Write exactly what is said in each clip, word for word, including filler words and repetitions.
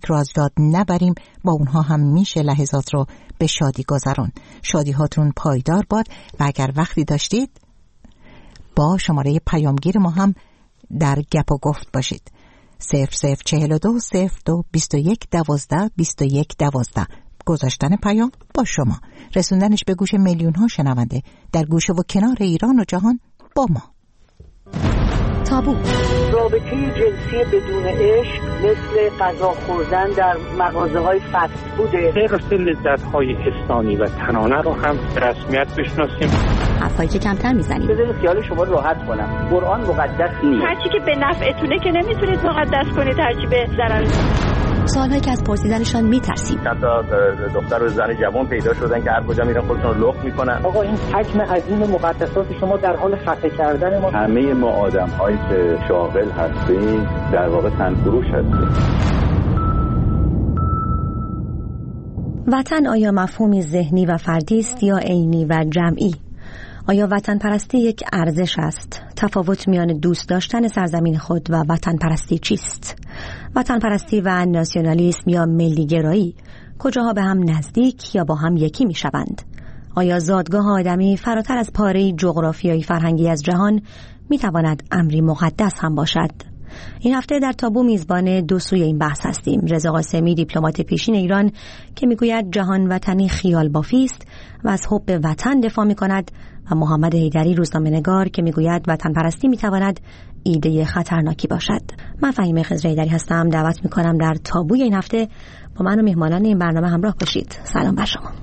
فکر رو از یاد نبریم، با اونها هم میشه لحظات رو به شادی گذرون. شادی هاتون پایدار باد و اگر وقتی داشتید با شماره پیامگیر ما هم در گپ و گفت باشید. صفر صفر چهل و دو صفر دو بیست و یک دوازده بیست و یک دوازده. گذاشتن پیام با شما، رسوندنش به گوش میلیون ها شنونده در گوشه و کنار ایران و جهان با ما. تابو. رابطه جنسی بدون عشق مثل غذا خوردن در مغازه‌های فست فوده. غیر لذت‌های حسانی و تنانه رو هم رسمیت بشناسیم. حرفایی که کمتر میزنیم. بذارید خیال شما راحت کنم. قرآن مقدس نیست. هرچی که به نفعتونه که نمیتونید مقدس کنید، هرچی به ضرر. سوالهایی که از پرسیدنشان میترسیم. حتی دختر و زن جوان پیدا شدن که هر کجا میرن خودشون رو لخت میکنن. آقا این حجم عظیم مقدسات شما در حال خفه کردن ما. همه ما آدم‌هایی که شاغل هستیم در واقع تنفروش هستیم. وطن آیا مفهومی ذهنی و فردی است یا عینی و جمعی؟ آیا وطن پرستی یک ارزش است؟ تفاوت میان دوست داشتن سرزمین خود و وطن پرستی چیست؟ وطن پرستی و ناسیونالیسم یا ملی گرایی کجاها به هم نزدیک یا با هم یکی می شوند؟ آیا زادگاه آدمی فراتر از پاره جغرافیایی فرهنگی از جهان می تواند امری مقدس هم باشد؟ این هفته در تابو میزبان دو سوی این بحث هستیم. رضا قاسمی، دیپلمات پیشین ایران که میگوید جهان وطنی خیال بافی است و از حب وطن دفاع میکند، و محمد حیدری، روزنامه‌نگار که میگوید وطن پرستی میتواند ایده خطرناکی باشد. من فهیمه خضر حیدری هستم. دعوت میکنم در تابوی این هفته با من و مهمانان این برنامه همراه باشید. سلام بر شما.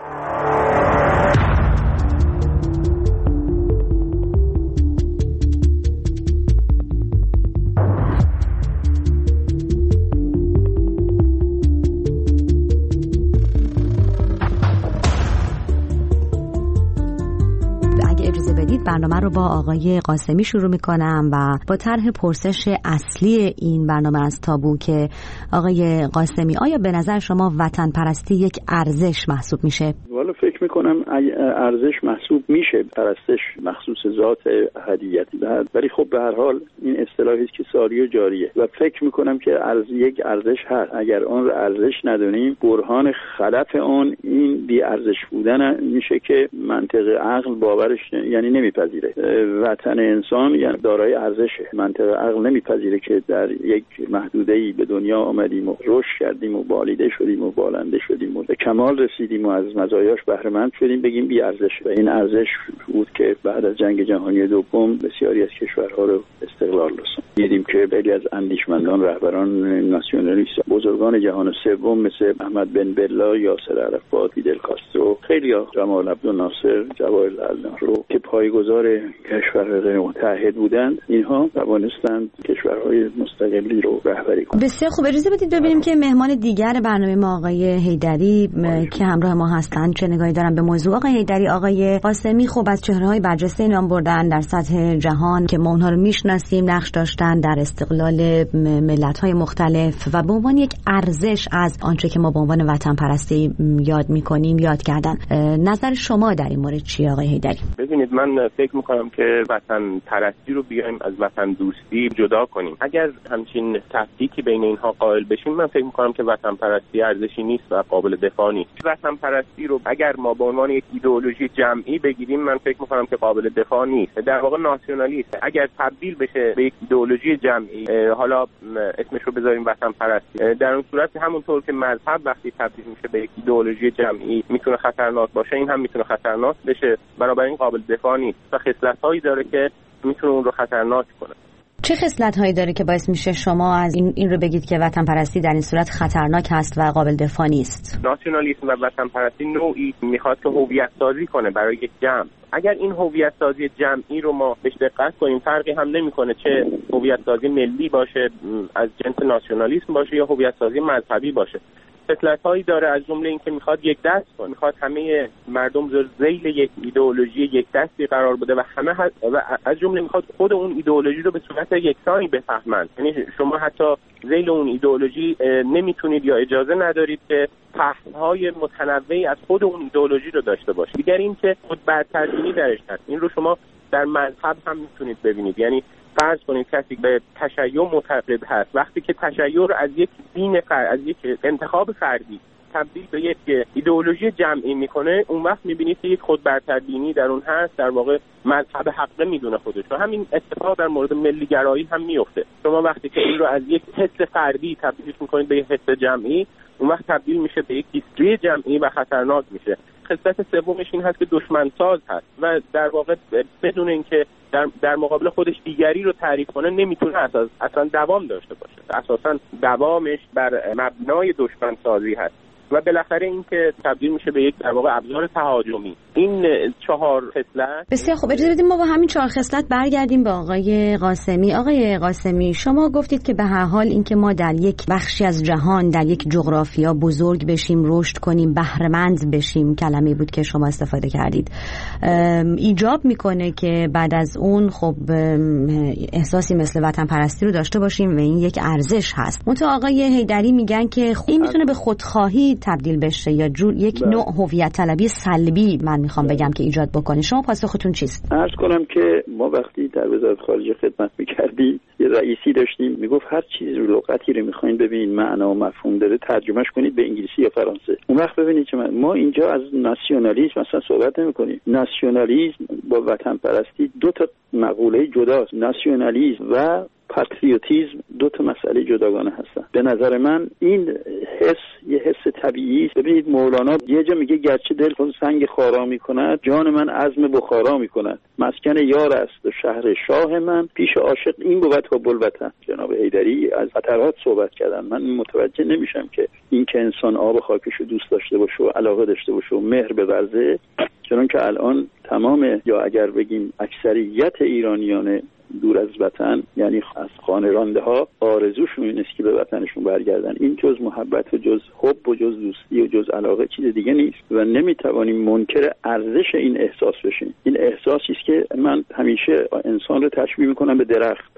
برنامه رو با آقای قاسمی شروع میکنم و با طرح پرسش اصلی این برنامه از تابو که آقای قاسمی، آیا به نظر شما وطن پرستی یک ارزش محسوب میشه؟ والا فکر میکنم ارزش محسوب میشه، پرستش مخصوص ذات احدیتی دهد، ولی خب به هر حال این اصطلاحی است که ساری و جاریه و فکر میکنم که ارز یک ارزش هست. اگر اون رو ارزش ندونیم، برهان خلف اون این بی ارزش بودن میشه که منطق عقل باورش یعنی نمیپذیره. وطن انسان یعنی دارای ارزشه. منطق عقل نمیپذیره که در یک محدوده‌ای به دنیا آمدیم و رشد کردیم و بالیده شدیم و بالنده شدیم و به کمال رسیدیم و از مزایاش بهره مند شدیم بگیم بی ارزشه. و این ارزش بود که بعد از جنگ جهانی دوم بسیاری از کشورها رو استقلال رسوند. دیدیم که خیلی از اندیشمندان، رهبران ناسیونالیست، بزرگان جهان سوم مثل احمد بن بلا، یاسر عرفات، فیدل کاسترو، خیلی ها، جمال عبدالناصر، جواهرلعل نهرو که پایه‌گذار کشورهای متحد بودند، اینها توانستند کشورهای مستقلی رو رهبری کنند. بسیار خوب. اجازه بدید ببینیم که مهمان دیگر برنامه ما آقای حیدری که همراه ما هستند چه نگاهی دارن به موضوع. آقای حیدری، آقای قاسمی خوب از چهره‌های برجسته نام بردن در سطح جهان که ما اونها رو میشناسیم، نقش داشتن در استقلال ملت‌های مختلف و به عنوان یک ارزش از آنچه که ما به عنوان وطن پرستی یاد می‌کنیم یاد کردن. نظر شما در این مورد چیه آقای حیدری؟ ببینید، من فکر می‌کنم که وطن پرستی رو بیایم از وطن دوستی جدا کنیم. اگر همچین تفکیکی بین اینها قائل بشیم، من فکر می‌کنم که وطن پرستی ارزشی نیست و قابل دفاع نیست. وطن پرستی رو اگر ما به عنوان یک ایدئولوژی جمعی بگیریم، من فکر می‌کنم که قابل دفاع نیست. در واقع ناسیونالیست اگر تبدیل بشه به یک ایدئولوژی جمعی، حالا اسمش رو بذاریم وطن پرستی، در اون صورت همونطور که مذهب وقتی تبدیل میشه به یک ایدئولوژی جمعی میتونه خطرناک باشه، این هم میتونه خطرناک بشه. بنابراین قابل دفاع نیست و خصلت‌هایی داره که میتونه اون رو خطرناک کنه. چه خصلت‌هایی داره که باعث میشه شما از این این رو بگید که وطن پرستی در این صورت خطرناک هست و قابل دفاع نیست؟ ناسیونالیسم و وطن پرستی نوعی میخواد که هویت سازی کنه برای یک جمع. اگر این هویت سازی جمعی رو ما بهش دقت کنیم، فرقی هم نمیکنه چه هویت سازی ملی باشه از جنس ناسیونالیسم باشه یا هویت سازی مذهبی باشه. خصلت‌هایی داره، از جمله این که میخواد یک دست کنه، میخواد همه مردم زیر ذیل یک ایدئولوژی یک دستی قرار بده و همه و از جمله میخواد خود اون ایدئولوژی رو به صورت یکسانی بفهمند. یعنی شما حتی ذیل اون ایدئولوژی نمیتونید یا اجازه ندارید که فهم‌های متنوعی از خود اون ایدئولوژی رو داشته باشید. دیگر این که خود برتربینی درش هست. این رو شما در مذهب هم میتونید ببینید. یعنی فرض کنید کسی به تشیع معتقد هست، وقتی که تشیع رو از یک دین فرد، از یک انتخاب فردی تبدیل به یک ایدئولوژی جمعی میکنه، اون وقت میبینید که یک خودبرتربینی در اون هست، در واقع مذهب حقه میدونه خودش. و همین اتفاق در مورد ملی گرایی هم میفته. شما وقتی که این رو از یک حس فردی تبدیلش میکنید به یک حس جمعی، اون وقت تبدیل میشه به یک هیستری جمعی و خطرناک میشه. خصلت سومش این هست که دشمن ساز هست و در واقع بدون اینکه در در مقابل خودش دیگری رو تعریف کنه نمیتونه اساس اصلا دوام داشته باشه. اساسا دوامش بر مبنای دشمن سازی هست و بالاخره این که تبدیل میشه به یک در واقع ابزار تهاجمی. این چهار خصلت. بسیار خوب، اجازه بدید ما با همین چهار خصلت برگردیم به آقای قاسمی. آقای قاسمی، شما گفتید که به هر حال اینکه ما در یک بخشی از جهان، در یک جغرافیا بزرگ بشیم، رشد کنیم، بهره‌مند بشیم، کلمه‌ای بود که شما استفاده کردید، ایجاب میکنه که بعد از اون خب احساسی مثل وطن پرستی رو داشته باشیم و این یک ارزش هست. منتها آقای حیدری میگن که این میتونه به خودخواهی تبدیل بشه یا جور یک بله. نوع هویت طلبی سلبی من میخوام بله. بگم که ایجاد بکنه. شما پاسختون چیست؟ عرض کنم که ما وقتی در وزارت خارجه خدمت میکردیم یه رئیسی داشتیم میگفت هر چیز رو لغتی رو میخواین ببینید معنا و مفهوم داره ترجمهش کنید به انگلیسی یا فرانسه. اون وقت ببینید که ما اینجا از ناسیونالیسم مثلا صحبت نمیکنیم. ناسیونالیسم با وطن پرستی دو تا مقوله جداست. ناسیونالیسم و پاتریوتیسم دو تا مسئله جداگانه هستن. به نظر من این حس یه حس طبیعی است. ببینید مولانا یه جا میگه گرچه دل خود سنگ خارا میکند، جان من عزم بخارا میکند، مسکن یار است و شهر شاه من، پیش عاشق این بود تا بلوطن. جناب حیدری از خطرات صحبت کردن. من متوجه نمیشم که این که انسان آب خاکش رو دوست داشته باشه و علاقه داشته باشه و مهر بورزه، چون که الان تمام یا اگر بگیم اکثریت ایرانیان دور از وطن، یعنی از خانه رانده ها، آرزوشون این است که به وطنشون برگردن. این جز محبت و جز حب و جز دوستی و جز علاقه چیز دیگه نیست و نمیتوانیم منکر ارزش این احساس بشیم. این احساسی است که من همیشه انسان رو تشبیه میکنم به درخت.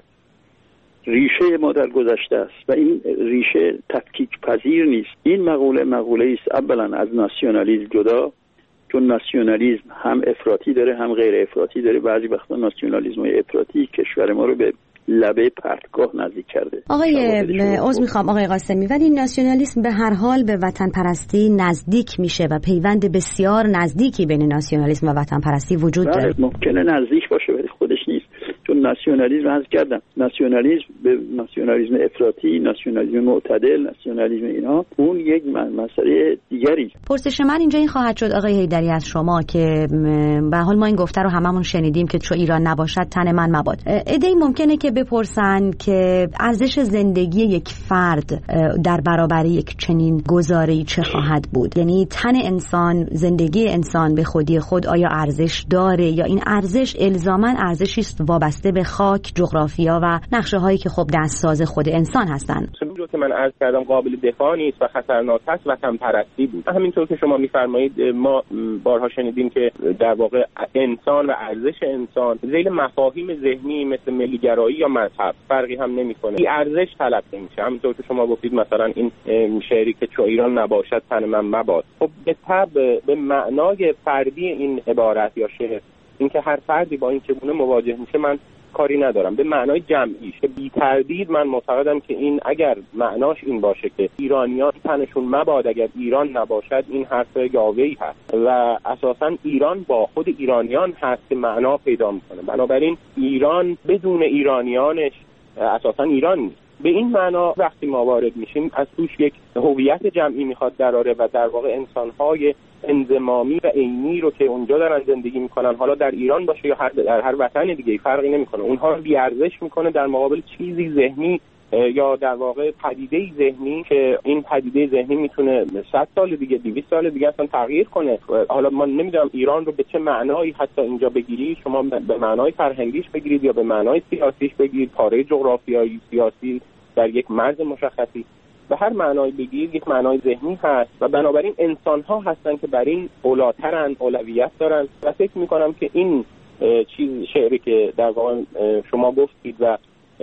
ریشه ما در گذشته است و این ریشه تفکیک پذیر نیست. این مقوله مقوله است اولا از ناسیونالیسم جدا، چون ناسیونالیسم هم افراطی داره هم غیر افراطی داره. بعضی وقتا ناسیونالیسم افراطی کشور ما رو به لبه پرتگاه نزدیک کرده. آقای عذر میخوام آقای قاسمی، ولی ناسیونالیسم به هر حال به وطن پرستی نزدیک میشه و پیوند بسیار نزدیکی بین ناسیونالیسم و وطن پرستی وجود داره. ممکنه نزدیک باشه ولی خودش نیست، چون ناسیونالیسم عرض کردم ناسیونالیسم به ناسیونالیسم افراطی، ناسیونالیسم معتدل، ناسیونالیسم اینها اون یک مسئله دیگری. پرسش من اینجا این خواهد شد آقای حیدری از شما که به حال ما این گفته رو هممون شنیدیم که چو ایران نباشد تن من مباد. ایده ممکنه که بپرسن که ارزش زندگی یک فرد در برابر یک چنین گزاره‌ای چه خواهد بود؟ یعنی تن انسان، زندگی انسان به خودی خود آیا ارزش داره یا این ارزش الزاماً ارزشی است وابسته به خاک، جغرافیا و نقشه‌هایی که خب دستساز خود انسان هستند؟ چون که من عرض کردم قابل دفاع نیست و خطرناک است، وطن پرستی بود. همینطور که شما می‌فرمایید ما بارها شنیدیم که در واقع انسان و ارزش انسان ذیل مفاهیم ذهنی مثل ملی‌گرایی یا مذهب فرقی هم نمی‌کنه. این ارزش طلب نمیشه. همینطور که شما گفتید مثلا این شعری که چو ایران نباشد تن من مباد، خب به طبع به معنای فردی این عبارت یا شعر، اینکه هر فردی با این چگونه مواجه میشه من کاری ندارم. به معنای جمعیش که بی تردید من معتقدم که این اگر معناش این باشه که ایرانیان تنشون مباد اگر ایران نباشد، این حرف یاوه‌ای هست و اساساً ایران با خود ایرانیان هست که معنا پیدا میکنه. بنابراین ایران بدون ایرانیانش اساساً ایران نیست. به این معنا وقتی ما وارد میشیم از توش یک هویت جمعی میخواد دراره و در واقع انسان‌های انضمامی و عینی رو که اونجا دارن زندگی میکنن، حالا در ایران باشه یا هر در هر وطن دیگه فرقی نمیکنه، اونها رو بی‌ارزش میکنه در مقابل چیزی ذهنی یا در واقع پدیده ذهنی که این پدیده ذهنی میتونه صد سال دیگه، دویست سال دیگه اصلا تغییر کنه. حالا من نمیدونم ایران رو به چه معنایی حتی اینجا بگیرید، شما به معنای فرهنگیش بگیرید یا به معنای سیاسیش بگیرید، پاره جغرافیایی سیاسی در یک مرز مشخصی، به هر معنای بگیرید یک معنای ذهنی هست و بنابراین انسان ها هستن که بر این اولاترن، اولویت دارن و فکر میکنم که این چیز شعری که در واقع شما گفتید و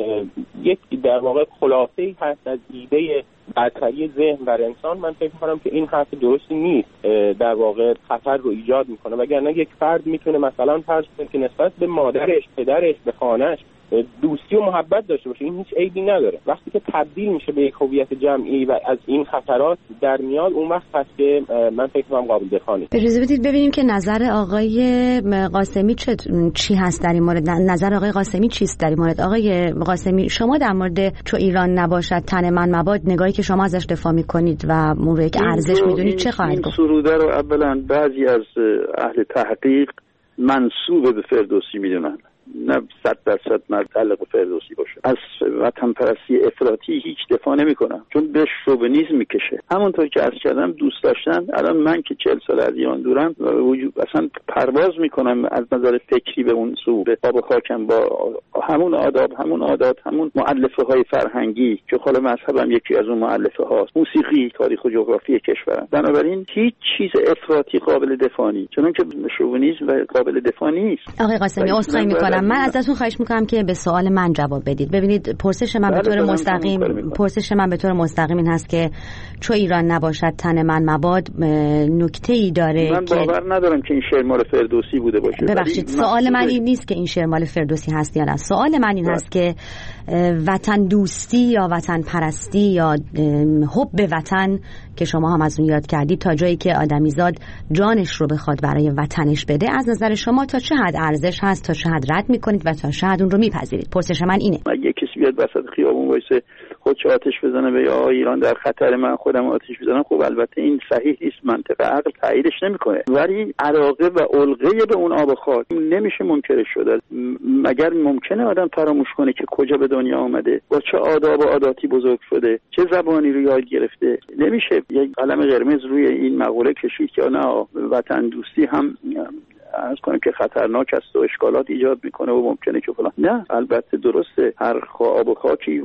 یک در واقع خلاصه‌ای هست از ایده برتری ذهن بر انسان، من فکر می‌کنم که این حرف درستی نیست، در واقع خطر رو ایجاد میکنه. وگرنه یک فرد میتونه مثلا فرض کنه که نسبت به مادرش، پدرش، به خانه‌اش دوستی و محبت داشته باشه، این هیچ عیبی نداره. وقتی که تبدیل میشه به یک هویت جمعی و از این خطرات در میاد، اون وقت هست که من فکر می‌کنم قابل دفاع نیست. اجازه بدید ببینیم که نظر آقای قاسمی چه چی هست در این مورد. نظر آقای قاسمی چیست در این مورد؟ آقای قاسمی، شما در مورد چو ایران نباشد تن من مباد، نگاهی که شما ازش دفاع می‌کنید و اون رو یک ارزش می‌دونید، چه خواهد گفت؟ این سروده رو اولا بعضی از اهل تحقیق منسوب به فردوسی میدونن، نه صد درصد متعلق به فردوسی باشه. از وطن پرستی افراطی هیچ دفاع نمی کنم، چون به شوونیسم میکشه. همونطور که عرض کردم دوست داشتن، الان من که چهل سال از ایران دورم وجود اصلا پرواز میکنم از نظر فکری به اون سو، به آب و خاکم، با همون آداب، همون عادات، همون مؤلفه های فرهنگی که خود مذهبم یکی از اون مؤلفه هاست، موسیقی، تاریخ و جغرافی کشورم. بنابراین هیچ چیز افراطی قابل دفاع نیست، چون که شوونیسم و قابل دفاع نیست. آقای قاسمی عذرخواهی میکنم، من ازتون خواهش میکنم که به سوال من جواب بدید. ببینید پرسش من به طور مستقیم پرسش من به طور مستقیم این هست که چو ایران نباشد تن من مباد، نکته‌ای داره من که من باور ندارم که این شعر مال فردوسی بوده باشه. ببخشید سوال من این نیست که این شعر مال فردوسی هست یا نه. سوال من این هست که وطن دوستی یا وطن پرستی یا حب وطن که شما هم از اون یاد کردید، تا جایی که آدمیزاد جانش رو بخواد برای وطنش بده، از نظر شما تا چه حد ارزش هست، تا چه حد رد میکنید و تا چه حد اون رو میپذیرید؟ پرسش من اینه. اگه کسی بیاد وسط خیابون وایسه خودش آتش بزنه به یا ایران در خطر، من خودم آتش بزنم، خب البته این صحیح نیست، منطق عقل تاییدش نمیکنه، ولی علاقه و علقه به اون آب و خاک نمیشه منکرش شد. مگر ممکنه آدم فراموش کنه که کجا به دنیا آمده، با چه آداب و عاداتی بزرگ شده، چه زبانی رو یاد گرفته؟ نمیشه یک قلم قرمز روی این مقوله کشید که نه وطن دوستی هم از کنم که خطرناک است و اشکالات ایجاد میکنه و ممکنه که فلان. نه، البته درسته، هر آب و خاکی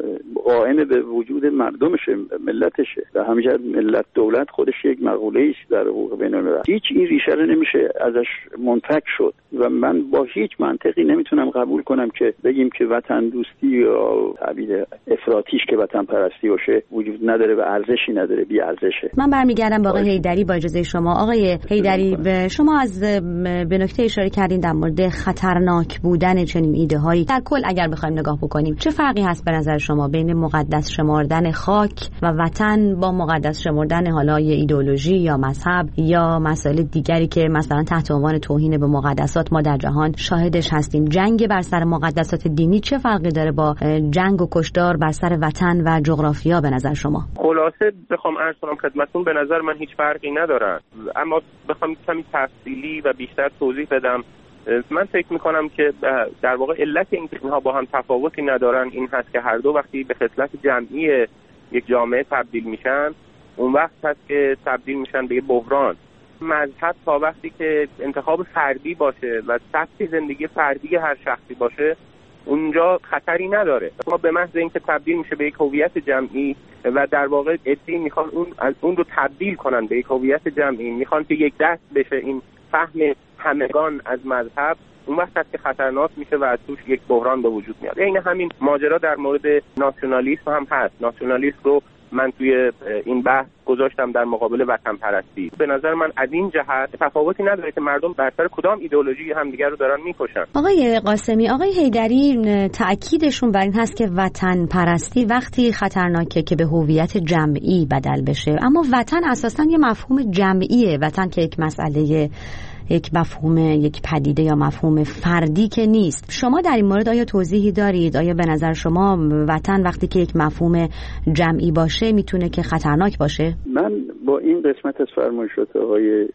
قائم به وجود مردمشه، ملتشه، و همینجور ملت دولت خودش یک مقوله است در حقوق بین‌الملل. هیچ این ریشه رو نمیشه ازش منفک شد و من با هیچ منطقی نمیتونم قبول کنم که بگیم که وطن دوستی یا تعبیر افراطیش که وطن پرستی باشه وجود نداره و ارزشی نداره، بی ارزشه. من برمیگردم با آقای حیدری با اجازه شما. آقای حیدری، شما از به نکته اشاره کردین در مورد خطرناک بودن چنین ایده هایی. در کل اگر بخوایم نگاه بکنیم، چه فرقی هست به نظر شما بین مقدس شمردن خاک و وطن با مقدس شمردن حالا یه ایدئولوژی یا مذهب یا مسائل دیگری که مثلا تحت عنوان توهین به مقدسات ما در جهان شاهدش هستیم؟ جنگ بر سر مقدسات دینی چه فرقی داره با جنگ و کشتار بر سر وطن و جغرافیا به نظر شما؟ خلاصه بخوام عرض کنم خدمتتون، به نظر من هیچ فرقی نداره، اما بخوام کمی تفصیلی و بیشتر توضیح بدم، من فکر میکنم که در واقع علت اینکه اینها با هم تفاوتی ندارن این هست که هر دو وقتی به خصلت جمعی یک جامعه تبدیل میشن، اون وقت هست که تبدیل میشن به بحران. مذهب تا وقتی که انتخاب فردی باشه و سبک زندگی فردی هر شخصی باشه، اونجا خطری نداره. ما به محض اینکه تبدیل میشه به یک هویت جمعی و در واقع ادعی میخوان اون از اون رو تبدیل کنن به یک هویت جمعی، میخوان که یک دست بشه این فهم همگان از مذهب، اون وقت هست که خطرناک میشه و از توش یک بحران به وجود میاد. این همین ماجرا در مورد ناسیونالیسم هم هست. ناسیونالیسم رو من توی این بحث گذاشتم در مقابل وطن پرستی. به نظر من از این جهت تفاوتی نداره که مردم بر سر کدام ایدئولوژی همدیگر رو دارن میکشن. آقای قاسمی، آقای حیدری تأکیدشون بر این هست که وطن پرستی وقتی خطرناکه که به هویت جمعی بدل بشه، اما وطن اساساً یه مفهوم جمعیه. وطن که یک مسئله، یک مفهوم، یک پدیده یا مفهوم فردی که نیست. شما در این مورد آیا توضیحی دارید؟ آیا به نظر شما وطن وقتی که یک مفهوم جمعی باشه میتونه که خطرناک باشه؟ من با این قسمت از فرمایشات آقای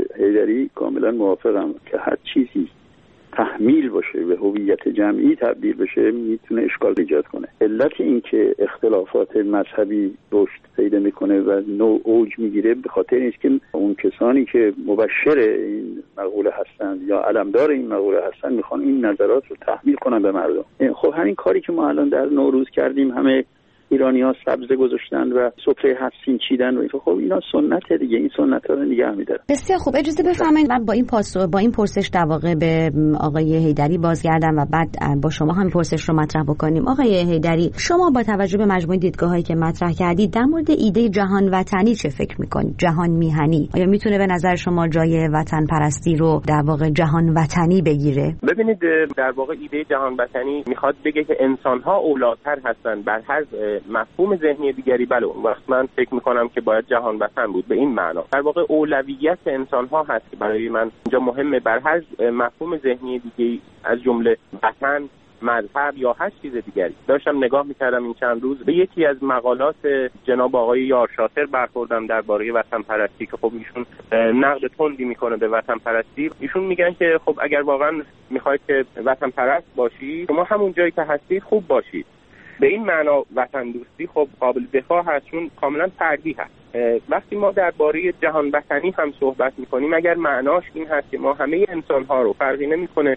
حیدری کاملا موافقم که هر چیزی تحمیل باشه به هویت جمعی تبدیل بشه میتونه اشکال ایجاد کنه. علت این که اختلافات مذهبی رشد پیدا میکنه و نوع اوج میگیره به خاطر این است که اون کسانی که مبشر این مقوله هستند یا علمدار این مقوله هستند میخوان این نظرات رو تحمیل کنن به مردم. خب همین کاری که ما الان در نوروز کردیم، همه ایرانی‌ها سبزه گذاشتن و سفره هفت سین چیدن و خب اینا سنته دیگه، این سنت‌ها رو نگه می‌دارن. بسیار خوب، اجازه بفرمایید من با این پاسخ با این پرسش در واقع به آقای حیدری بازگردم و بعد با شما هم پرسش رو مطرح بکنیم. آقای حیدری، شما با توجه به مجموعه دیدگاه‌هایی که مطرح کردید در مورد ایده جهان وطنی چه فکر می‌کنید؟ جهان میهنی آیا میتونه به نظر شما جای وطن پرستی رو در واقع جهان وطنی بگیره؟ ببینید، در واقع ایده جهان وطنی میخواد بگه که انسان‌ها اولاتر هستن بر هر مفهوم ذهنی دیگری. بله، اون وقت من فکر می‌کنم که باید جهان وطن بود. به این معنا در واقع اولویت انسان‌ها هست که برای من اینجا مهمه. بر هر مفهوم ذهنی دیگری از جمله وطن، مذهب یا هر چیز دیگری. داشتم نگاه میکردم این چند روز به یکی از مقالات جناب آقای یار شاطر برخوردم درباره وطن پرستی که خب ایشون نقد تندی میکنه به وطن پرستی. ایشون میگن که خب اگر واقعا میخواید که وطن پرست باشی، شما همون جایی که هستید خوب باشید. به این معنا وطن دوستی خب قابل دفاع هست، چون کاملا فردی هست. وقتی ما درباره جهان وطنی هم صحبت میکنیم، اگر معناش این هست که ما همه انسان‌ها رو، فرقی نمیکنه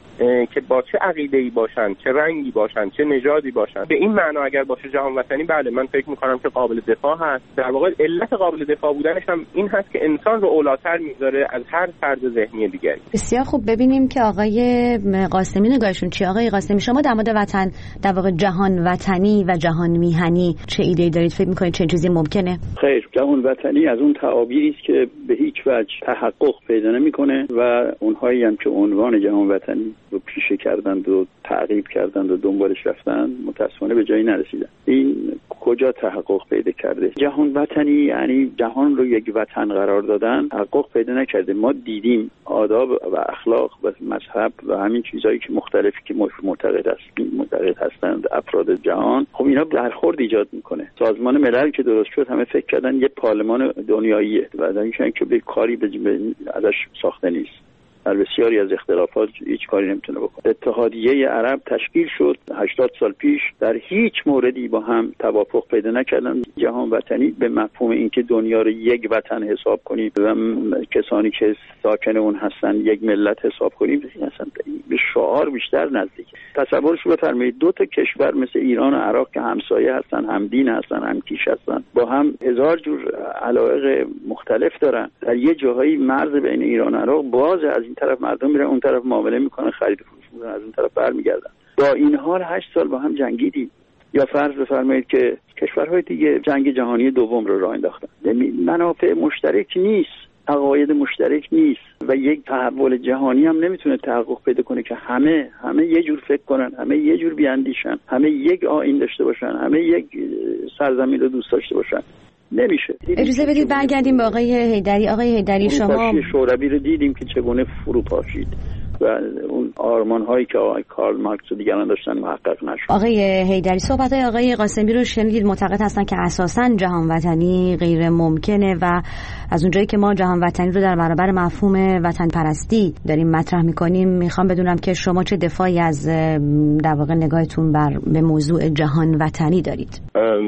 که با چه عقیده‌ای باشن، چه رنگی باشن، چه نژادی باشن، به این معنا اگر باشه جهان وطنی، بله من فکر می‌کنم که قابل دفاع هست. در واقع علت قابل دفاع بودنش هم این هست که انسان رو اولاتر میذاره از هر فرد ذهنی دیگری. بسیار خوب، ببینیم که آقای قاسمی نگاهشون چی. آقای قاسمی، شما در مورد وطن، در واقع جهان وطنی و جهان میهنی چه ایده‌ای دارید؟ فکر می‌کنید چه چیزی ممکنه؟ خیر، جهان وطنی از اون تعابیری است که به هیچ وجه تحقق پیدا نمی‌کنه و اونهایی هم که عنوان جهان وطنی رو پیشه کردند و تعقیب کردند و دنبالش رفتن، متأسفانه به جایی نرسیدن. این کجا تحقق پیدا کرده؟ جهان وطنی یعنی جهان رو یک وطن قرار دادن، تحقق پیدا نکرده. ما دیدیم آداب و اخلاق و مذهب و همین چیزایی که مختلفی که معتقد است معتقد هستند افراد جهان، خب اینا برخورد ایجاد میکنه. سازمان ملل که درست شد همه فکر کردن یه پارلمان دنیاییه و در این که به کاری به ازش ساخته نیست. در بسیاری از اختلافات هیچ کاری نمیتونه بکنه. اتحادیه عرب تشکیل شد هشتاد سال پیش، در هیچ موردی با هم توافق پیدا نکردن. جهان وطنی به مفهوم اینکه دنیا رو یک وطن حساب کنیم و کسانی که ساکن اون هستن یک ملت حساب کنیم، اصلا به شعار بیشتر نزدیک. تصورش رو بفرمایید دو تا کشور مثل ایران و عراق که همسایه هستن، همدین هستن، همکیش هستن، با هم هزار جور علایق مختلف دارن، در یه جاهایی مرز بین ایران و عراق باز، از این طرف مردم میرن اون طرف معامله میکنن، خرید و فروش میکنن، از اون طرف برمیگردن. با این حال هشت سال با هم جنگیدیم. یا فرض بفرمایید که کشورهای دیگه جنگ جهانی دوم رو راه انداختن. منافع مشترک نیست، عقاید مشترک نیست و یک تحول جهانی هم نمیتونه تحقق پیدا کنه که همه همه یه جور فکر کنن، همه یه جور بیاندیشن، همه یک آیین داشته باشن، همه یک سرزمین رو دوست داشته باشن. نمیشه. اجازه بدید برگردیم به آقای حیدری. آقای حیدری، شما شوروی رو دیدیم که چگونه فرو پاشید و اون آرمان هایی که آقای کارل مارکس و دیگران داشتن محقق نشد. آقای حیدری، صحبت های آقای قاسمی رو شنیدید، معتقد هستن که اساساً جهان وطنی غیر ممکنه و از اونجایی که ما جهان وطنی رو در برابر مفهوم وطن پرستی داریم مطرح میکنیم، میخوام بدونم که شما چه دفاعی از در واقع نگاهتون بر به موضوع جهان وطنی دارید؟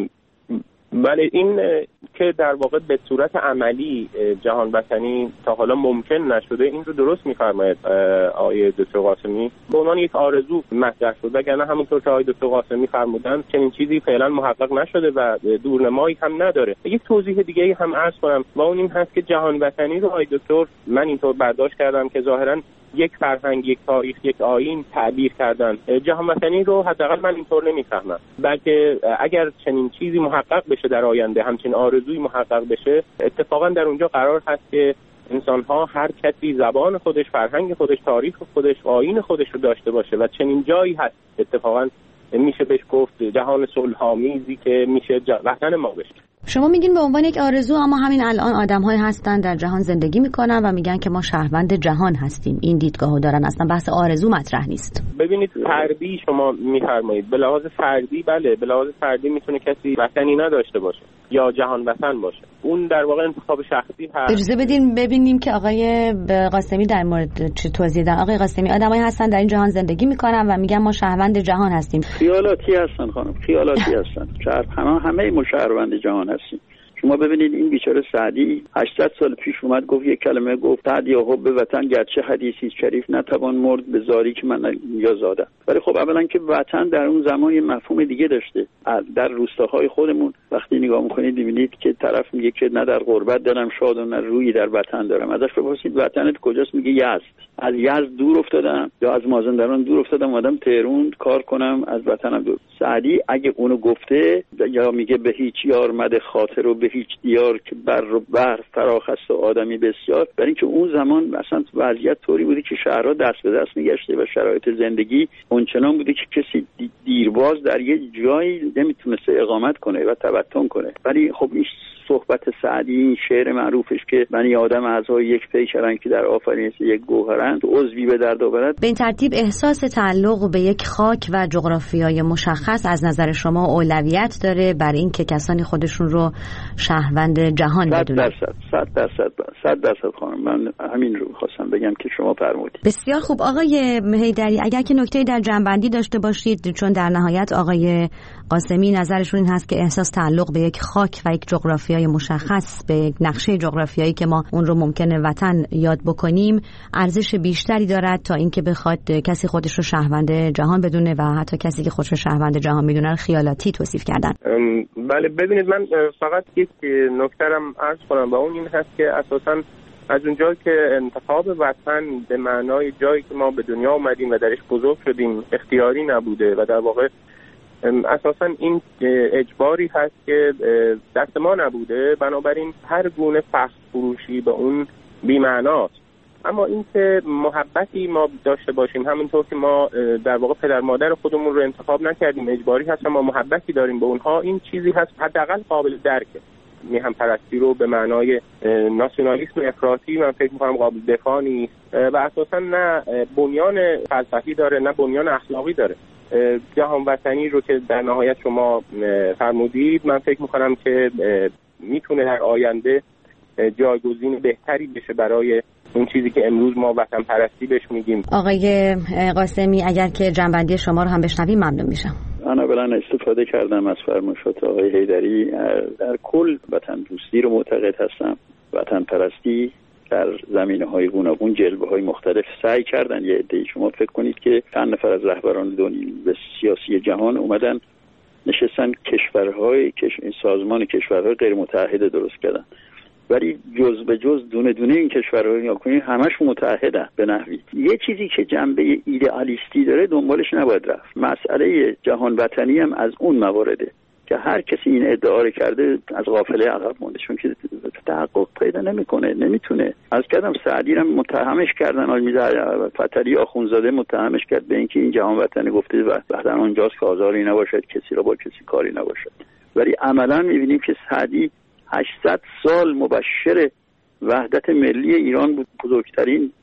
بله، این که در واقع به صورت عملی جهان وطنی تا حالا ممکن نشده، این رو درست می‌فرماید آقای دکتر قاسمی. به عنوان یک آرزو مطرح شد، وگرنه همونطور که آقای دکتر قاسمی فرمودن چنین چیزی فعلا محقق نشده و دورنمایی هم نداره. یک توضیح دیگه هم عرض کنم و اون این هست که جهان وطنی رو آقای دکتر من اینطور برداشت کردم که ظاهراً یک فرهنگ، یک تاریخ، یک آیین تعبیر کردن. جهان وطنی رو حداقل من اینطور نمیفهمم، بلکه اگر چنین چیزی محقق بشه در آینده، همچین آرزویی محقق بشه، اتفاقا در اونجا قرار هست که انسان‌ها هر کسی زبان خودش، فرهنگ خودش، تاریخ خودش، آیین خودش رو داشته باشه و چنین جایی هست اتفاقا میشه بهش گفت جهان صلح‌آمیزی که میشه وطن ما بشه. شما میگین به عنوان یک آرزو، اما همین الان آدم‌هایی هستن در جهان زندگی میکنن و میگن که ما شهروند جهان هستیم. این دیدگاهو دارن، اصلا بحث آرزو مطرح نیست. ببینید، فردی شما میفرمایید، به لحاظ فردی بله، به لحاظ فردی میتونه کسی وطنی نداشته باشه یا جهان وطن باشه، اون در واقع انتخاب شخصی هست. اجازه بدین ببینیم که آقای قاسمی در مورد چه توضیح دادن. آقای قاسمی، آدمایی هستن در این جهان زندگی میکنن و میگن ما شهروند جهان هستیم. خیالاتی هستن خانم، خیالاتی هستن. شهر همه همه ما شهروند جهان هستیم. شما ببینید این بیچاره سعدی هشتصد سال پیش اومد گفت یک کلمه، گفت سعدی حب وطن گرچه حدیثی شریف نتوان مرد به زاری که من یا زادم. ولی خب اولا که وطن در اون زمان یه مفهوم دیگه داشته. در روستاهای خودمون وقتی نگاه میکنید میبینید که طرف میگه که نه در غربت دلم شاد و نه رویی در وطن دارم. ازش بپرسید وطنت کجاست؟ میگه یزد. از یزد دور افتادم یا از مازندران دور افتادم اومدم تهران کار کنم، از وطنم دور. سعدی اگه اونو گفته یا میگه به هیچ یار مد خاطر و به هیچ دیار که بر و بر فراخ است و آدمی بسیار، برای اینکه اون زمان مثلا وضعیت طوری بوده که شهرها دست به دست میگشته و شرایط زندگی اونچنان بوده که کسی دیرباز در یه جایی نمیتونسته اقامت کنه و تبطن کنه. ولی خب این صحبت سعدی، این شعر معروفش که بنی آدم اعضای یک پیکرن که در آفرینش یک گوهرند، عضوی به درد آورد. به این ترتیب احساس تعلق به یک خاک و جغرافیای مشخص از نظر شما اولویت داره بر این که کسانی خودشون رو شهروند جهان بدونن؟ صد درصد صد درصد صد درصد خانم، من همین رو خواستم بگم که شما فرمودید. بسیار خوب آقای حیدری، اگر که نکته‌ای در جنبندی داشته باشید، چون در نهایت آقای قاسمی نظرشون این هست که احساس تعلق به یک خاک و یک جغرافیای مشخص، به یک نقشه جغرافیایی که ما اون رو ممکنه وطن یاد بکنیم، ارزش بیشتری دارد تا اینکه بخواد کسی خودش رو شهروند جهان بدونه و حتی کسی که خودش رو شهروند جهان میدونه رو خیالاتی توصیف کردن. بله ببینید، من فقط یک نکته‌ام عرض کنم و اون این هست که اساساً از اونجایی که انتخاب وطن به معنای جایی که ما به دنیا اومدیم و درش بزرگ شدیم اختیاری نبوده و در واقع اساساً این اجباری هست که دست ما نبوده، بنابراین هر گونه فخر فروشی به اون بی‌معناست. اما اینکه محبتی ما داشته باشیم، همونطور که ما در واقع پدر مادر خودمون رو انتخاب نکردیم، اجباری هست ما محبتی داریم به اونها، این چیزی هست حداقل قابل درکه. میهم پرستی رو به معنای ناسیونالیسم افراطی من فکر می‌کنم قابل دفاع نیست و اساساً نه بنیان فلسفی داره نه بنیان اخلاقی داره. جهان وطنی رو که در نهایت شما فرمودید، من فکر می‌کنم که میتونه در آینده جایگزین بهتری بشه برای اون چیزی که امروز ما وطن پرستی بهش میگیم. آقای قاسمی، اگر که جنبندی شما رو هم بشنویم ممنون میشم. من اولا استفاده کردم از فرمایشات آقای حیدری. در کل وطن دوستی رو معتقد هستم. وطن پرستی در زمینه‌های گوناگون، جلوه‌های مختلف سعی کردن. یه عده‌ای شما فکر کنید که چند نفر از رهبران دنیای سیاسی جهان اومدن نشستن کشورهای سازمان کشورهای غیر متحد درست کردن، ولی جز به جز دونه دونه این کشورها نگاه کنید همشون متحدن به نحوی. یه چیزی که جنبه ایدئالیستی داره دنبالش نباید رفت. مسئله جهان وطنی هم از اون موارده که هر کسی این ادعا رو کرده از غافله عقب مونده، چون که تحقق پیدا نمیکنه، نمیتونه. از کردم سعدی رو متهمش کردن، آقای فتحعلی آخوندزاده متهمش کرد به اینکه این جهان وطنی گفته و بعدن اونجاست که آزاری نباشد، کسی را با کسی کاری نباشد. ولی عملا میبینیم که سعدی هشتصد سال مبشر وحدت ملی ایران بود. بزرگترین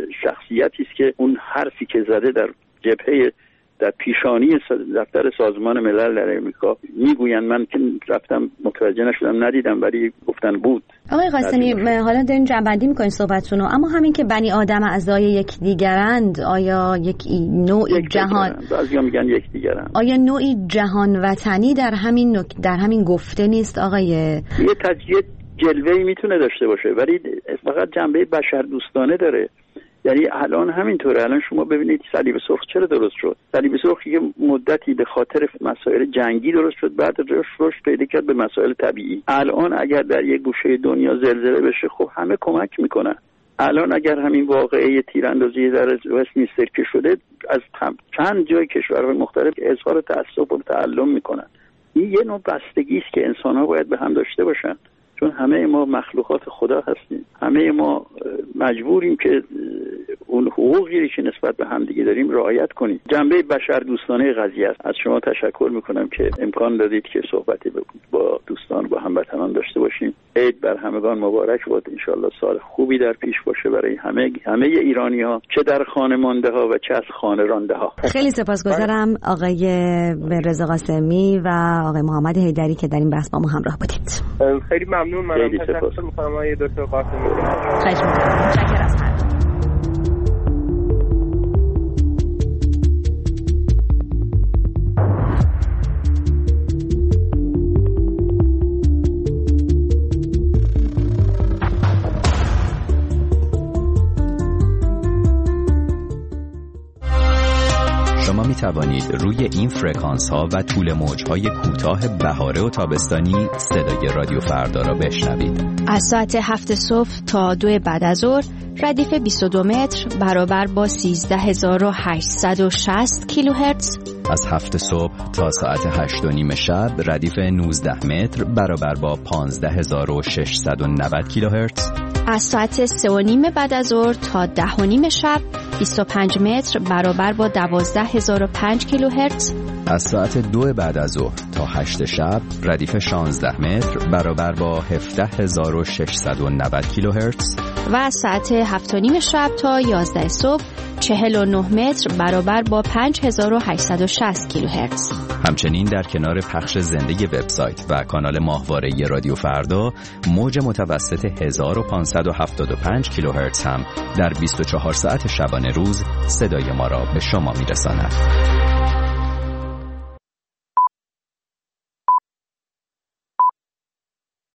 شخصیتی است که اون حرفی که زده در جبهه در پیشانی دفتر سازمان ملل در امریکا میگویند، من که رفتم متوجه نشدم ندیدم ولی گفتن بود. آقای قاسمی، حالا دارین جنبندی میکنین صحبتتونو، اما همین که بنی آدم اعضای یک دیگرند، آیا یک نوعی یک جهان بعضیا میگن یک دیگرند، آیا نوعی جهان وطنی در همین نک... در همین گفته نیست آقای؟ یه تجزیه جلوه‌ای میتونه داشته باشه ولی فقط جنبه بشر دوستانه داره. یعنی الان همینطوره. الان شما ببینید صلیب سرخ چرا درست شد؟ صلیب سرخ یه مدتی به خاطر مسائل جنگی درست شد، بعد رشد پیدا کرد به مسائل طبیعی. الان اگر در یک گوشه دنیا زلزله بشه، خب همه کمک میکنن. الان اگر همین واقعه تیراندازی در وستمینستر که شده، از چند جای کشورهای مختلف اظهار تأسف و تعلم میکنن. این یه نوع بستگی است که انسان‌ها باید به هم داشته باشن، چون همه ما مخلوقات خدا هستیم. همه ما مجبوریم که اون حقوقی که نسبت به هم دیگه داریم رعایت کنیم. جنبه بشر دوستانه قضیه است. از شما تشکر میکنم که امکان دادید که صحبتی با دوستان با هموطنان داشته باشیم. عید بر همگان مبارک باد. انشالله سال خوبی در پیش باشه برای همه همه ایرانی ها، چه در خانه مانده ها و چه از خانه رانده ها. خیلی سپاسگزارم آقای رضا قاسمی و آقای محمد حیدری که در این بحث با ما همراه بودید. خیلی ممنون. من تشکر میکنم آقای دکتر قاسمی. خواهش میکنم. متشکرم از همه. توانید روی این فرکانس ها و طول موج های کوتاه بهاره و تابستانی صدای رادیو فردا را بشنوید. از ساعت هفت صبح تا دو بعد از ظهر ردیف بیست و دو متر برابر با سیزده هزار و هشتصد و شصت کیلوهرتز. از هفت صبح تا ساعت هشت و نیم شب ردیف نوزده متر برابر با پانزده هزار و ششصد و نود کیلوهرتز. از ساعت سه و نیم بعد از ظهر تا ده و نیم شب بیست و پنج متر برابر با دوازده هزار و پنج کیلوهرتز. از ساعت دو بعد از ظهر تا هشت شب ردیف شانزده متر برابر با هفده هزار و ششصد و نود کیلوهرتز. و از ساعت هفت و نیم شب تا یازده صبح چهل و نه متر برابر با پنج هزار و هشتصد و شصت کیلوهرتز. همچنین در کنار پخش زنده وبسایت و کانال ماهواره رادیو فردا، موج متوسط هزار و پانصد و هفتاد و پنج کیلوهرتز هم در بیست و چهار ساعت شبانه روز صدای ما را به شما میرساند.